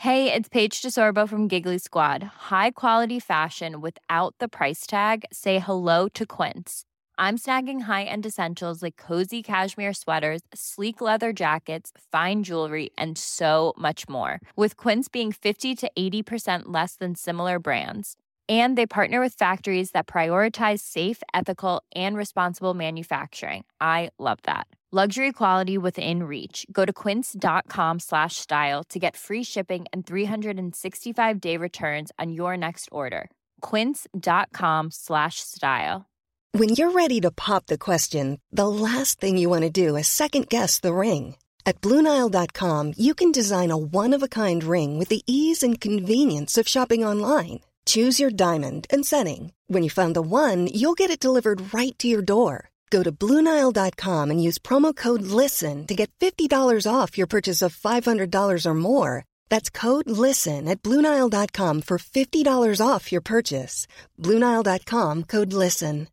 Hey, it's Paige DeSorbo from Giggly Squad. High quality fashion without the price tag. Say hello to Quince. I'm snagging high-end essentials like cozy cashmere sweaters, sleek leather jackets, fine jewelry, and so much more. With Quince being 50 to 80% less than similar brands. And they partner with factories that prioritize safe, ethical, and responsible manufacturing. I love that. Luxury quality within reach. Go to quince.com/style to get free shipping and 365-day returns on your next order. Quince.com/style. When you're ready to pop the question, the last thing you want to do is second-guess the ring. At BlueNile.com, you can design a one-of-a-kind ring with the ease and convenience of shopping online. Choose your diamond and setting. When you find the one, you'll get it delivered right to your door. Go to BlueNile.com and use promo code LISTEN to get $50 off your purchase of $500 or more. That's code LISTEN at BlueNile.com for $50 off your purchase. BlueNile.com, code LISTEN.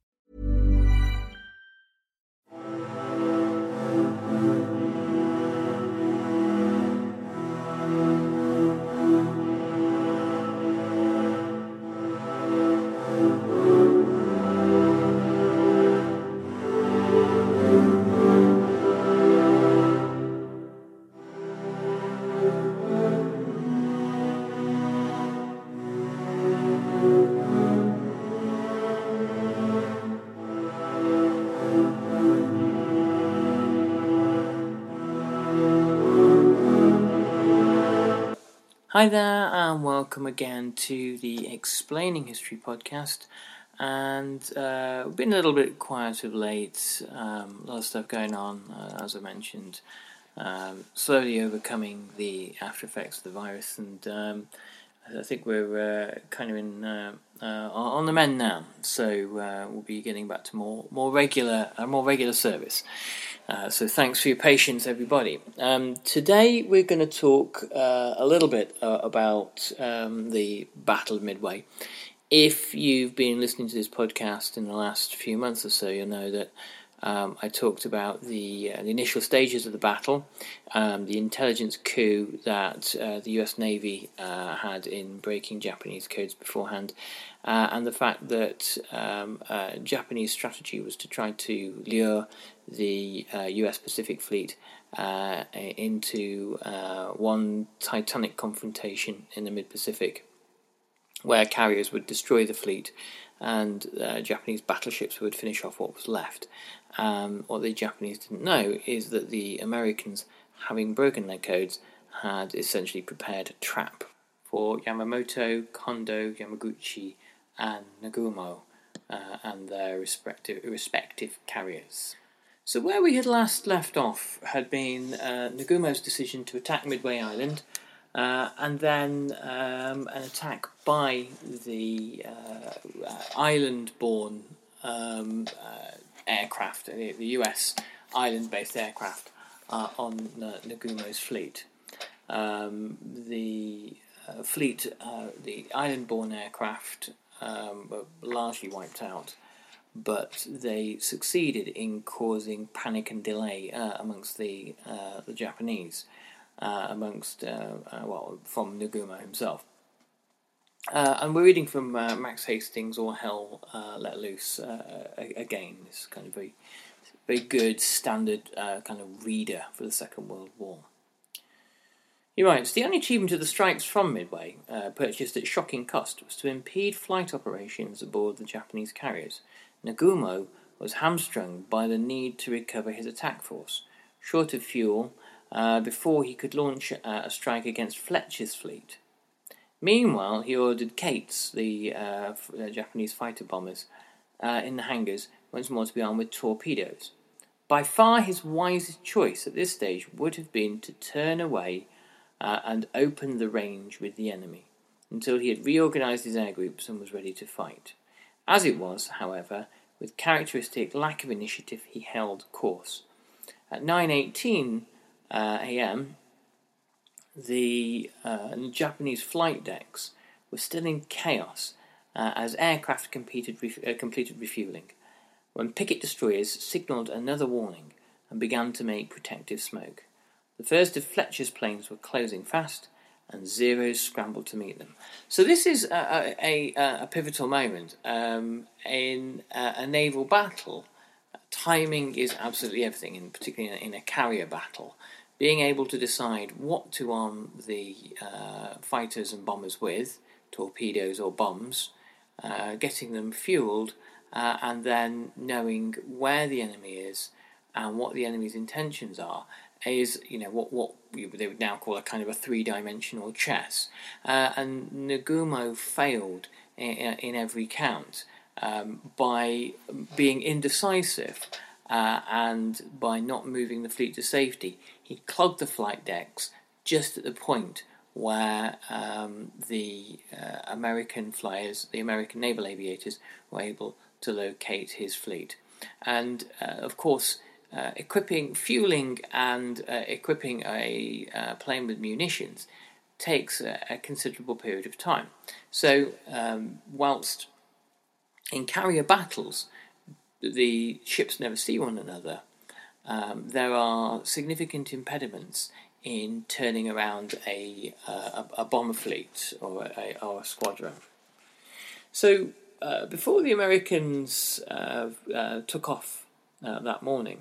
Hi there, and welcome again to the Explaining History podcast. And we've been a little bit quiet of late. A lot of stuff going on, as I mentioned. Slowly overcoming the after effects of the virus, and I think we're kind of on the mend now. So we'll be getting back to more regular service. So thanks for your patience, everybody. Today we're going to talk a little bit about the Battle of Midway. If you've been listening to this podcast in the last few months or so, you'll know that I talked about the initial stages of the battle, the intelligence coup that the US Navy had in breaking Japanese codes beforehand, and the fact that Japanese strategy was to try to lure the US Pacific Fleet into one titanic confrontation in the mid-Pacific, where carriers would destroy the fleet and Japanese battleships would finish off what was left. What the Japanese didn't know is that the Americans, having broken their codes, had essentially prepared a trap for Yamamoto, Kondo, Yamaguchi, and Nagumo and their respective carriers. So where we had last left off had been Nagumo's decision to attack Midway Island, and then an attack by the island-borne aircraft, the US island-based aircraft on Nagumo's fleet. The fleet, the island-borne aircraft, were largely wiped out, but they succeeded in causing panic and delay amongst the Japanese, from Nagumo himself. And we're reading from Max Hastings' All Hell Let Loose again. This kind of very good standard kind of reader for the Second World War. He writes, the only achievement of the strikes from Midway, purchased at shocking cost, was to impede flight operations aboard the Japanese carriers. Nagumo was hamstrung by the need to recover his attack force, short of fuel, before he could launch a strike against Fletcher's fleet. Meanwhile, he ordered Kates, the Japanese fighter bombers, in the hangars, once more to be armed with torpedoes. By far his wisest choice at this stage would have been to turn away and open the range with the enemy, until he had reorganised his air groups and was ready to fight. As it was, however, with characteristic lack of initiative, he held course. At 9:18 a.m., the Japanese flight decks were still in chaos as aircraft completed refuelling, when picket destroyers signalled another warning and began to make protective smoke. The first of Fletcher's planes were closing fast, and Zeros scrambled to meet them. So this is a pivotal moment in a naval battle. Timing is absolutely everything, and particularly in a carrier battle. Being able to decide what to arm the fighters and bombers with, torpedoes or bombs, getting them fueled, and then knowing where the enemy is and what the enemy's intentions are, is what they would now call a kind of a three-dimensional chess. And Nagumo failed in every count by being indecisive and by not moving the fleet to safety. He clogged the flight decks just at the point where the American flyers, the American naval aviators, were able to locate his fleet. And of course, fueling and equipping a plane with munitions takes a considerable period of time. So whilst in carrier battles the ships never see one another, there are significant impediments in turning around a bomber fleet or a squadron. So before the Americans took off that morning,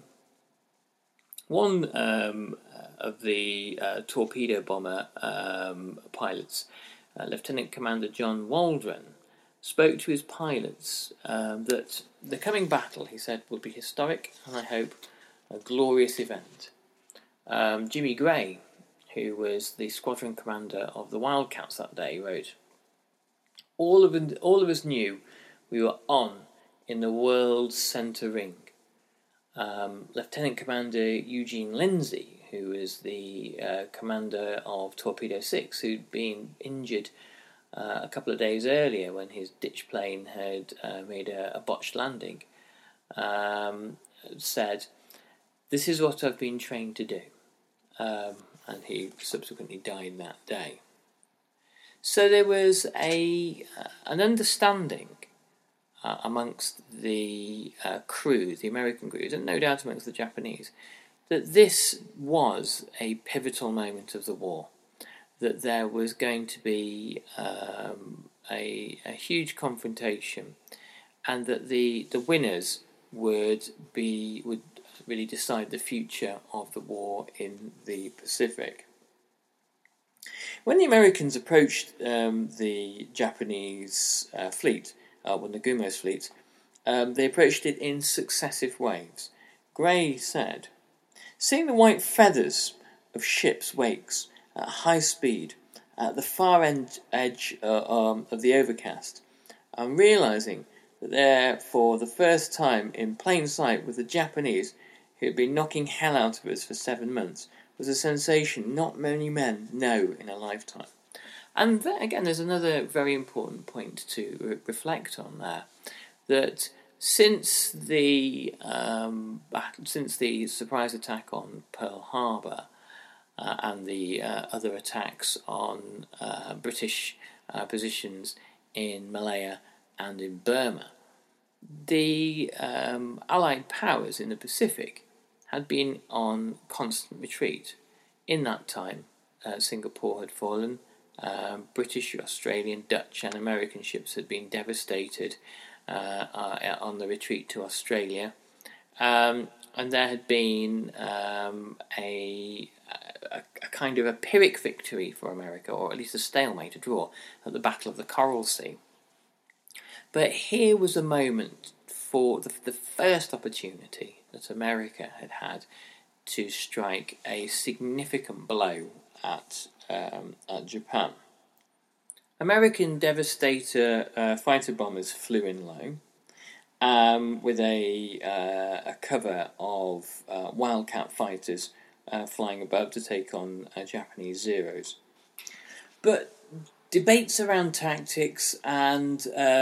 one of the torpedo bomber pilots, Lieutenant Commander John Waldron, spoke to his pilots that the coming battle, he said, will be historic and, I hope, a glorious event. Jimmy Gray, who was the squadron commander of the Wildcats that day, wrote, all of us knew we were on in the world's centre ring. Lieutenant Commander Eugene Lindsay, who was the commander of Torpedo 6, who'd been injured a couple of days earlier when his ditch plane had made a botched landing, said, "This is what I've been trained to do." And he subsequently died that day. So there was an understanding amongst the crew, the American crews, and no doubt amongst the Japanese, that this was a pivotal moment of the war, that there was going to be a huge confrontation, and that the winners would really decide the future of the war in the Pacific. When the Americans approached the Japanese fleet, Nagumo's fleet, they approached it in successive waves. Gray said, "Seeing the white feathers of ships' wakes at high speed at the far edge of the overcast, and realising that there, for the first time in plain sight, was the Japanese who had been knocking hell out of us for 7 months, was a sensation not many men know in a lifetime." And then, again, there's another very important point to reflect on there, that since the surprise attack on Pearl Harbor and the other attacks on British positions in Malaya and in Burma, the Allied powers in the Pacific had been on constant retreat. In that time, Singapore had fallen. British, Australian, Dutch and American ships had been devastated on the retreat to Australia, and there had been a kind of a Pyrrhic victory for America, or at least a stalemate, a draw, at the Battle of the Coral Sea. But here was a moment for the first opportunity that America had had to strike a significant blow at Japan. American Devastator fighter bombers flew in low, with a cover of Wildcat fighters flying above to take on Japanese Zeros. But debates around tactics and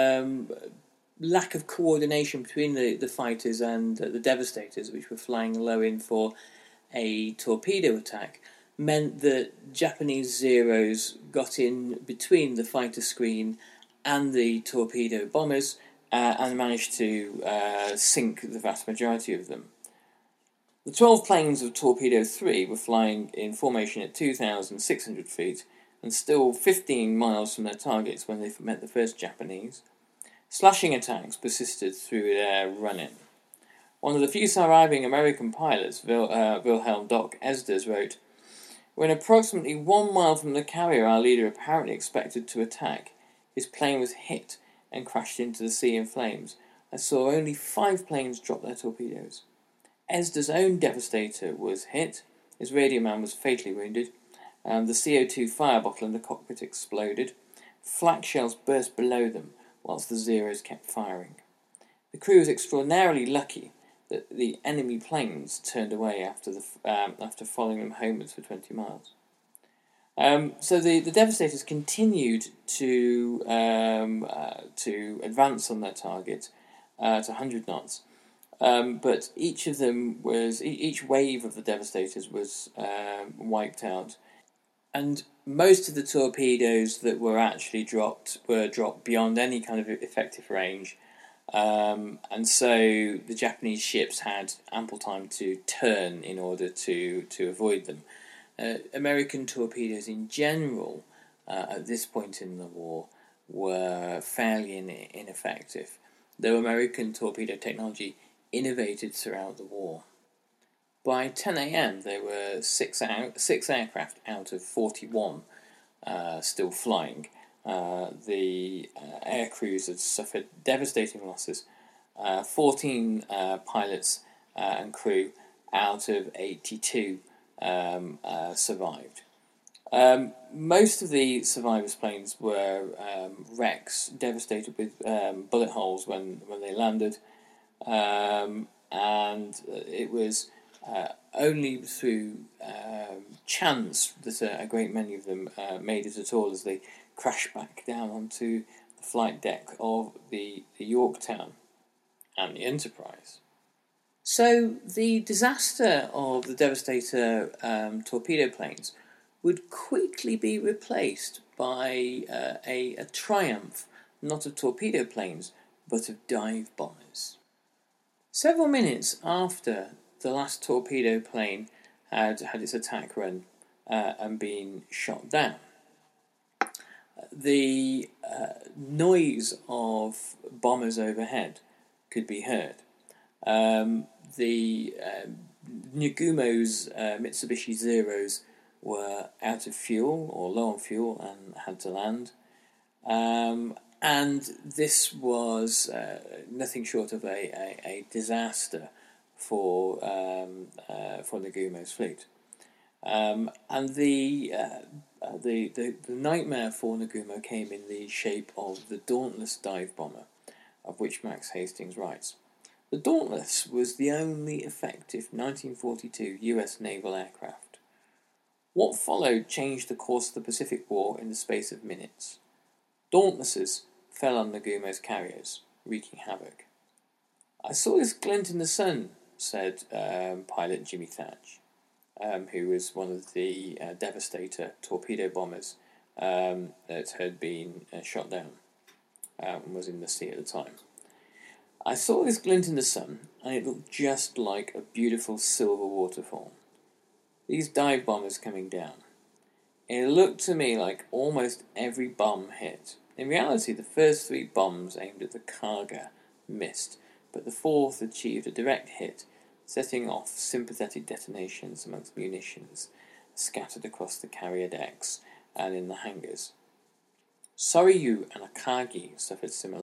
lack of coordination between the fighters and the Devastators, which were flying low in for a torpedo attack, meant that Japanese Zeros got in between the fighter screen and the torpedo bombers and managed to sink the vast majority of them. The 12 planes of Torpedo 3 were flying in formation at 2,600 feet, and still 15 miles from their targets when they met the first Japanese. Slashing attacks persisted through their run-in. One of the few surviving American pilots, Wilhelm Doc Esders, wrote, "When approximately 1 mile from the carrier our leader apparently expected to attack, his plane was hit and crashed into the sea in flames. I saw only 5 planes drop their torpedoes. Esders' own Devastator was hit, his radio man was fatally wounded, the CO2 fire bottle in the cockpit exploded, flak shells burst below them whilst the Zeros kept firing. The crew was extraordinarily lucky that the enemy planes turned away after following them homewards for 20 miles. So the Devastators continued to advance on their target to 100 knots, but each wave of the Devastators was wiped out, and most of the torpedoes that were actually dropped were dropped beyond any kind of effective range. And so the Japanese ships had ample time to turn in order to avoid them. American torpedoes in general, at this point in the war, were fairly ineffective, though American torpedo technology innovated throughout the war. By 10 a.m. there were 6 aircraft out of 41 still flying. The air crews had suffered devastating losses. 14 pilots and crew out of 82 survived. Most of the survivors' planes were wrecks, devastated with bullet holes when they landed, and it was only through chance that a great many of them made it at all, as they crashed back down onto the flight deck of the Yorktown and the Enterprise. So the disaster of the Devastator torpedo planes would quickly be replaced by a triumph, not of torpedo planes, but of dive bombers. Several minutes after the last torpedo plane had its attack run and been shot down, the noise of bombers overhead could be heard. The Nagumo's Mitsubishi Zeros were out of fuel or low on fuel and had to land. And this was nothing short of a disaster for Nagumo's fleet. And the nightmare for Nagumo came in the shape of the Dauntless dive bomber, of which Max Hastings writes, "The Dauntless was the only effective 1942 US naval aircraft. What followed changed the course of the Pacific War in the space of minutes. Dauntlesses fell on Nagumo's carriers, wreaking havoc. I saw this glint in the sun," said pilot Jimmy Thatch, who was one of the Devastator torpedo bombers that had been shot down and was in the sea at the time. "I saw this glint in the sun, and it looked just like a beautiful silver waterfall. These dive bombers coming down. It looked to me like almost every bomb hit. In reality, the first 3 bombs aimed at the cargo missed, but the 4th achieved a direct hit, setting off sympathetic detonations amongst munitions scattered across the carrier decks and in the hangars. Soryu and Akagi suffered similar."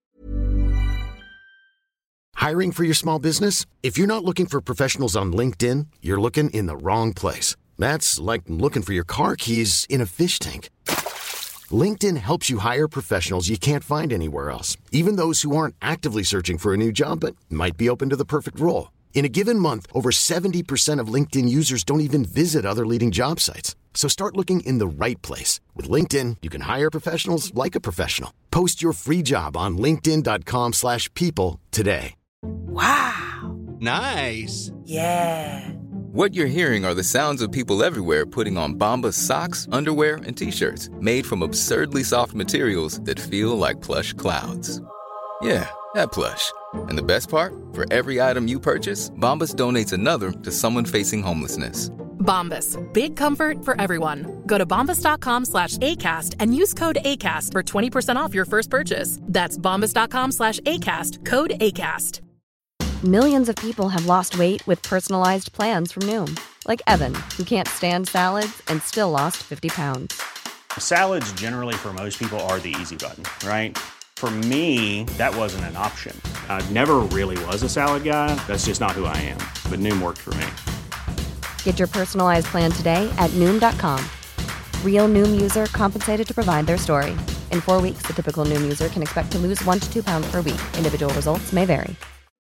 Hiring for your small business? If you're not looking for professionals on LinkedIn, you're looking in the wrong place. That's like looking for your car keys in a fish tank. LinkedIn helps you hire professionals you can't find anywhere else, even those who aren't actively searching for a new job but might be open to the perfect role. In a given month, over 70% of LinkedIn users don't even visit other leading job sites. So start looking in the right place. With LinkedIn, you can hire professionals like a professional. Post your free job on linkedin.com/people today. Wow. Nice. Yeah. What you're hearing are the sounds of people everywhere putting on Bombas socks, underwear, and T-shirts made from absurdly soft materials that feel like plush clouds. Yeah, that plush. And the best part? For every item you purchase, Bombas donates another to someone facing homelessness. Bombas. Big comfort for everyone. Go to bombas.com/ACAST and use code ACAST for 20% off your first purchase. That's bombas.com/ACAST, code ACAST. Millions of people have lost weight with personalized plans from Noom. Like Evan, who can't stand salads and still lost 50 pounds. Salads generally for most people are the easy button, right? For me, that wasn't an option. I never really was a salad guy. That's just not who I am. But Noom worked for me. Get your personalized plan today at Noom.com. Real Noom user compensated to provide their story. In 4 weeks, the typical Noom user can expect to lose 1 to 2 pounds per week. Individual results may vary.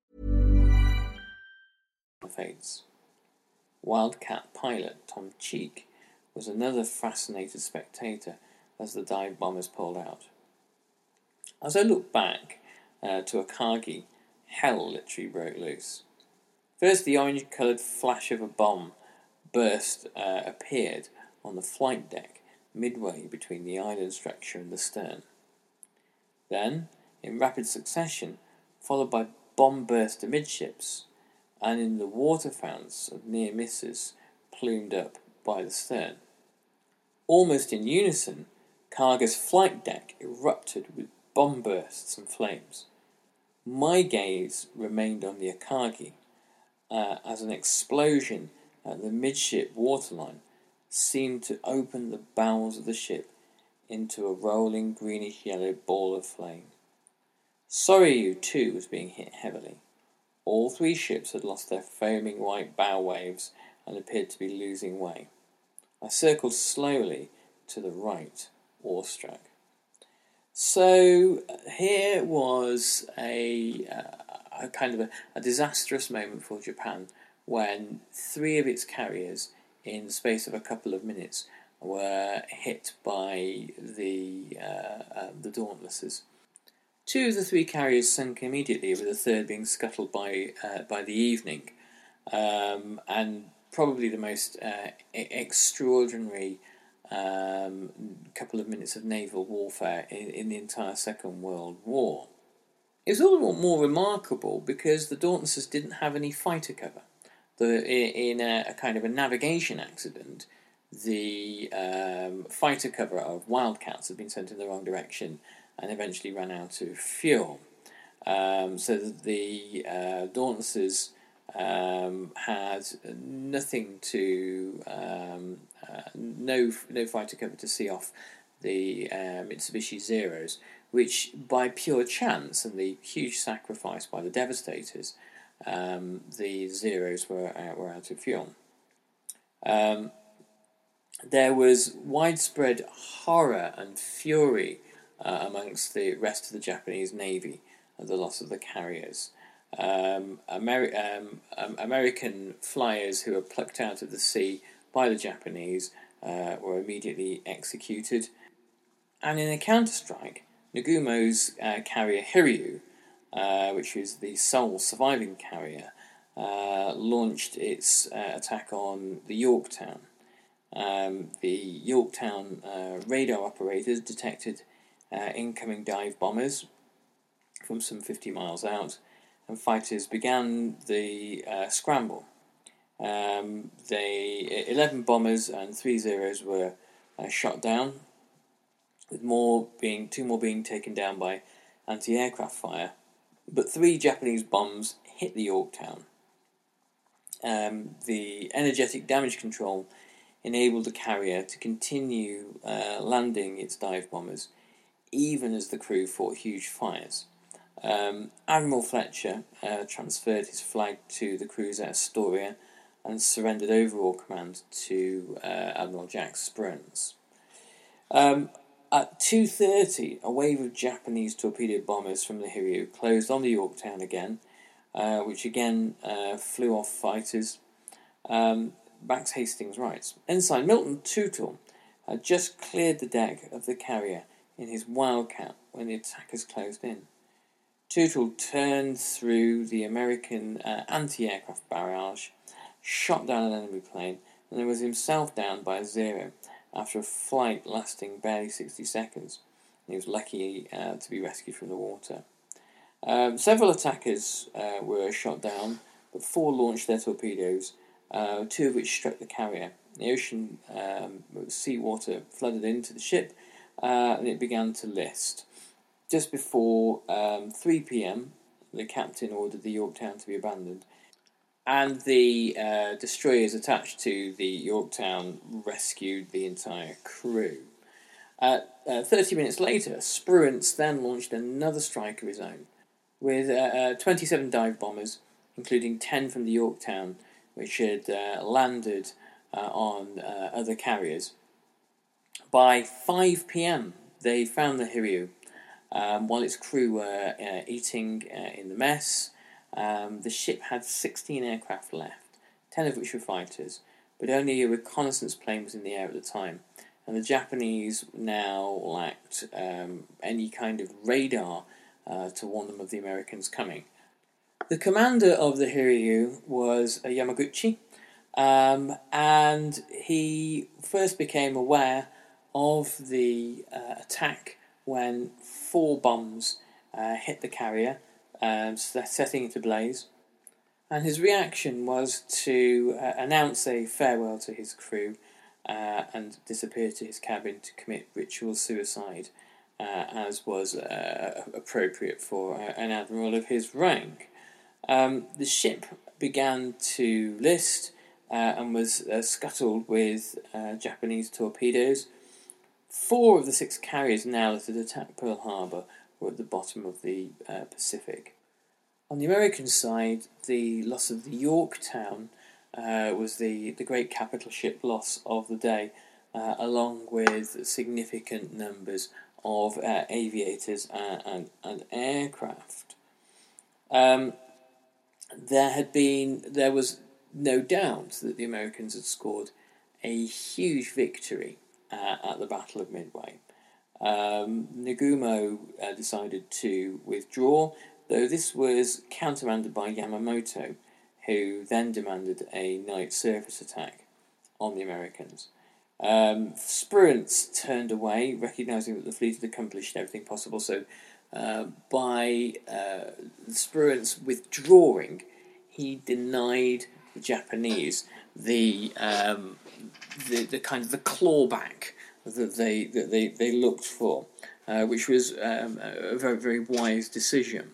Fades. Wildcat pilot Tom Cheek was another fascinated spectator as the dive bombers pulled out. As I look back to Akagi, hell literally broke loose. First, the orange-coloured flash of a bomb burst appeared on the flight deck midway between the island structure and the stern. Then, in rapid succession, followed by bomb burst amidships, and in the water founts of near misses plumed up by the stern. Almost in unison, Kaga's flight deck erupted with bomb bursts and flames. My gaze remained on the Akagi, as an explosion at the midship waterline seemed to open the bowels of the ship into a rolling greenish-yellow ball of flame. Soryu too was being hit heavily. All 3 ships had lost their foaming white bow waves and appeared to be losing way. I circled slowly to the right, awestruck. So here was a kind of a disastrous moment for Japan when 3 of its carriers, in the space of a couple of minutes, were hit by the Dauntlesses. 2 of the 3 carriers sunk immediately, with the third being scuttled by the evening, and probably the most extraordinary couple of minutes of naval warfare in the entire Second World War. It was all the more remarkable because the Dauntlesses didn't have any fighter cover. In a kind of a navigation accident, the fighter cover of Wildcats had been sent in the wrong direction and eventually ran out of fuel. So that the Dauntlesses had nothing to no fighter cover to see off the Mitsubishi Zeros, which by pure chance and the huge sacrifice by the Devastators, the Zeros were out of fuel. There was widespread horror and fury amongst the rest of the Japanese Navy at the loss of the carriers. American flyers who were plucked out of the sea by the Japanese were immediately executed. And in a counterstrike, Nagumo's carrier Hiryu, which was the sole surviving carrier, launched its attack on the Yorktown. The Yorktown radar operators detected incoming dive bombers from some 50 miles out, and fighters began the scramble. 11 bombers and 3 Zeros were shot down, with two more being taken down by anti-aircraft fire. But 3 Japanese bombs hit the Yorktown. The energetic damage control enabled the carrier to continue landing its dive bombers, even as the crew fought huge fires. Admiral Fletcher transferred his flag to the cruiser Astoria and surrendered overall command to Admiral Jack Spruance. At 2:30, a wave of Japanese torpedo bombers from the Hiryu closed on the Yorktown again, which again flew off fighters. Max Hastings writes, Ensign Milton Tootle had just cleared the deck of the carrier in his Wildcat when the attackers closed in. Tootle turned through the American anti-aircraft barrage, shot down an enemy plane, and then was himself down by a Zero after a flight lasting barely 60 seconds. He was lucky to be rescued from the water. Several attackers were shot down, but 4 launched their torpedoes two of which struck the carrier. The ocean seawater flooded into the ship, and it began to list. Just before 3 p.m, the captain ordered the Yorktown to be abandoned, and the destroyers attached to the Yorktown rescued the entire crew. 30 minutes later, Spruance then launched another strike of his own, with 27 dive bombers, including 10 from the Yorktown, which had landed on other carriers. By 5 p.m, they found the Hiryu, while its crew were eating in the mess. The ship had 16 aircraft left, 10 of which were fighters, but only a reconnaissance plane was in the air at the time, and the Japanese now lacked any kind of radar to warn them of the Americans coming. The commander of the Hiryu was Yamaguchi, and he first became aware of the attack when 4 bombs hit the carrier, setting it ablaze. And his reaction was to announce a farewell to his crew and disappear to his cabin to commit ritual suicide, as was appropriate for an admiral of his rank. The ship began to list and was scuttled with Japanese torpedoes. 4 of the 6 carriers now that had attacked Pearl Harbor were at the bottom of the Pacific. On the American side, the loss of the Yorktown was the great capital ship loss of the day, along with significant numbers of aviators and aircraft. There was no doubt that the Americans had scored a huge victory at the Battle of Midway. Nagumo decided to withdraw, though this was countermanded by Yamamoto, who then demanded a night surface attack on the Americans. Spruance turned away, recognising that the fleet had accomplished everything possible, so by Spruance withdrawing, he denied the Japanese the kind of the clawback that they looked for, which was a very, very wise decision.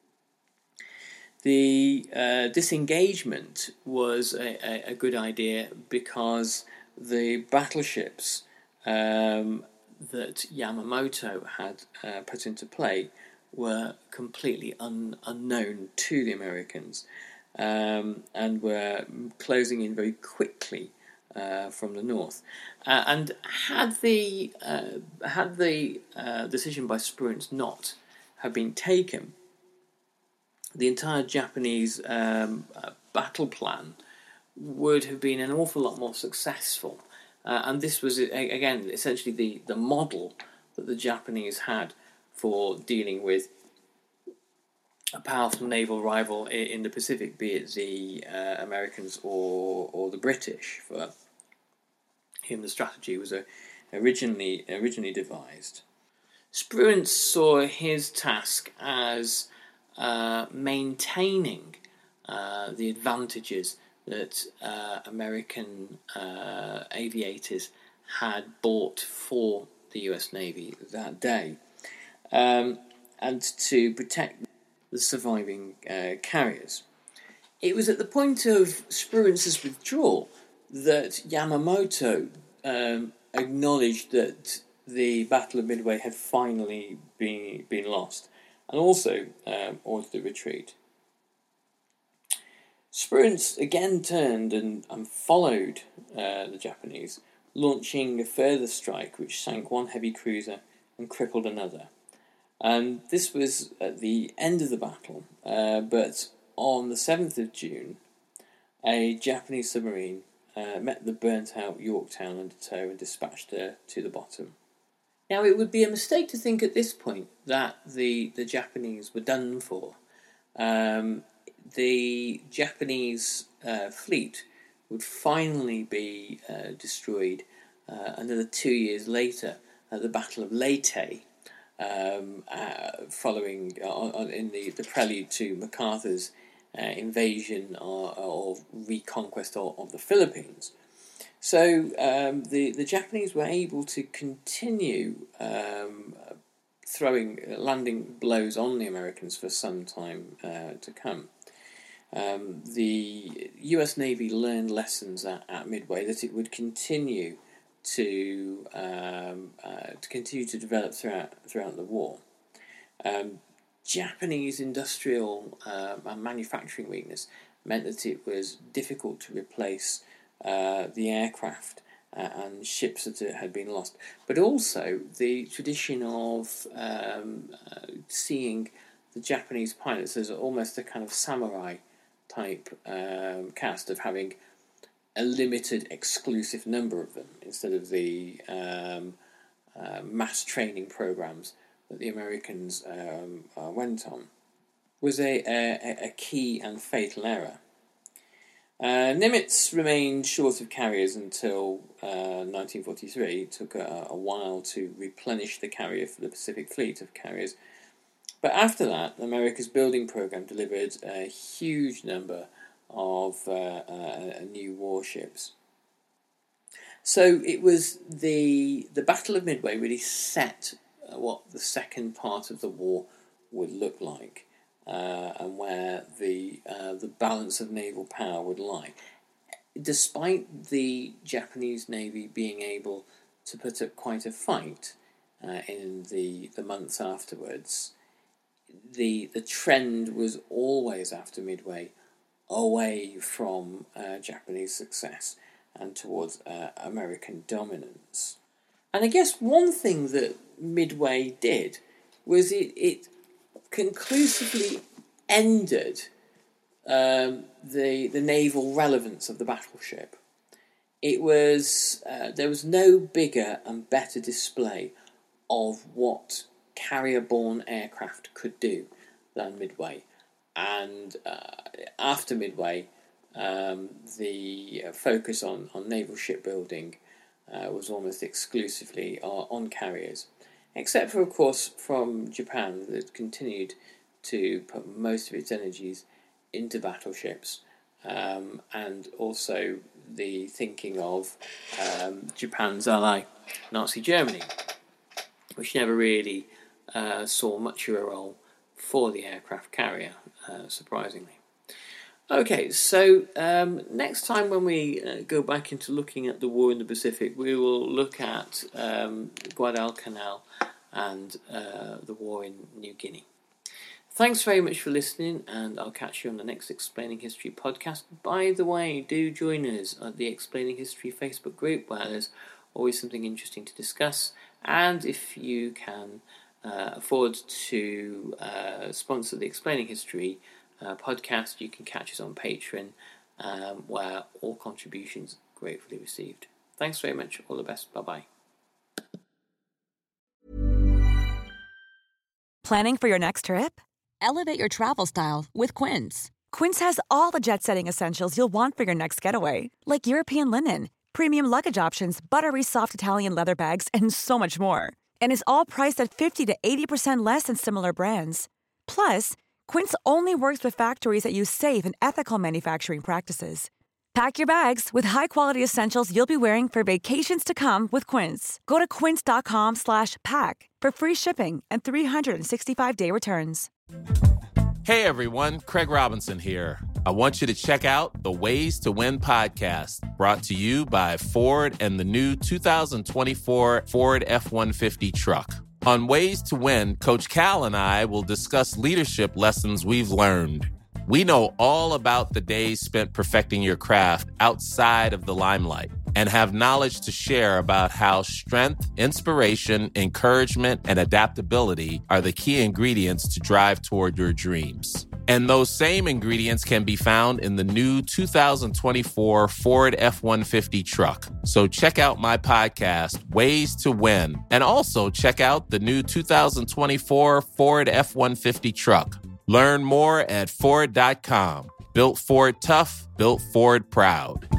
The disengagement was a good idea because the battleships that Yamamoto had put into play were completely unknown to the Americans, and were closing in very quickly from the north. And had the decision by Spruance not have been taken, the entire Japanese battle plan would have been an awful lot more successful. And this was, again, essentially the model that the Japanese had for dealing with a powerful naval rival in the Pacific, be it the Americans or the British. For him, the strategy was originally devised. Spruance saw his task as maintaining the advantages that American aviators had bought for the US Navy that day, and to protect the surviving carriers. It was at the point of Spruance's withdrawal that Yamamoto acknowledged that the Battle of Midway had finally been lost, and also ordered a retreat. Spruance again turned and followed the Japanese, launching a further strike which sank 1 heavy cruiser and crippled another. And this was at the end of the battle, but on the 7th of June, a Japanese submarine met the burnt-out Yorktown under tow and dispatched her to the bottom. Now, it would be a mistake to think at this point that the Japanese were done for. The Japanese fleet would finally be destroyed another 2 years later at the Battle of Leyte, following in the prelude to MacArthur's invasion or reconquest of the Philippines. So the Japanese were able to continue landing blows on the Americans for some time to come. The US Navy learned lessons at Midway that it would continue to develop throughout the war. Japanese industrial and manufacturing weakness meant that it was difficult to replace the aircraft and ships that had been lost, but also the tradition of seeing the Japanese pilots as almost a kind of samurai type cast, of having a limited exclusive number of them instead of the mass training programs that the Americans went on, was a key and fatal error. Nimitz remained short of carriers until 1943. It took a while to replenish the carrier for the Pacific Fleet of carriers. But after that, America's building program delivered a huge number of new warships. So it was the Battle of Midway really set what the second part of the war would look like. And where the balance of naval power would lie. Despite the Japanese Navy being able to put up quite a fight in the months afterwards, the trend was always after Midway away from Japanese success and towards American dominance. And I guess one thing that Midway did was it conclusively ended the naval relevance of the battleship. It was there was no bigger and better display of what carrier-borne aircraft could do than Midway. And after Midway, the focus on naval shipbuilding was almost exclusively on carriers. Except for, of course, from Japan, that continued to put most of its energies into battleships, and also the thinking of Japan's ally, Nazi Germany, which never really saw much of a role for the aircraft carrier, surprisingly. Okay, so next time when we go back into looking at the war in the Pacific, we will look at Guadalcanal and the war in New Guinea. Thanks very much for listening, and I'll catch you on the next Explaining History podcast. By the way, do join us at the Explaining History Facebook group, where there's always something interesting to discuss. And if you can afford to sponsor the Explaining History podcast, you can catch us on Patreon, where all contributions are gratefully received. Thanks very much. All the best. Bye-bye. Planning for your next trip? Elevate your travel style with Quince. Quince has all the jet-setting essentials you'll want for your next getaway, like European linen, premium luggage options, buttery soft Italian leather bags, and so much more. And is all priced at 50 to 80% less than similar brands. Plus, Quince only works with factories that use safe and ethical manufacturing practices. Pack your bags with high-quality essentials you'll be wearing for vacations to come with Quince. Go to quince.com/pack for free shipping and 365-day returns. Hey everyone, Craig Robinson here. I want you to check out the Ways to Win podcast, brought to you by Ford and the new 2024 Ford F-150 truck. On Ways to Win, Coach Cal and I will discuss leadership lessons we've learned. We know all about the days spent perfecting your craft outside of the limelight and have knowledge to share about how strength, inspiration, encouragement, and adaptability are the key ingredients to drive toward your dreams. And those same ingredients can be found in the new 2024 Ford F-150 truck. So check out my podcast, Ways to Win, and also check out the new 2024 Ford F-150 truck. Learn more at Ford.com. Built Ford tough, built Ford proud.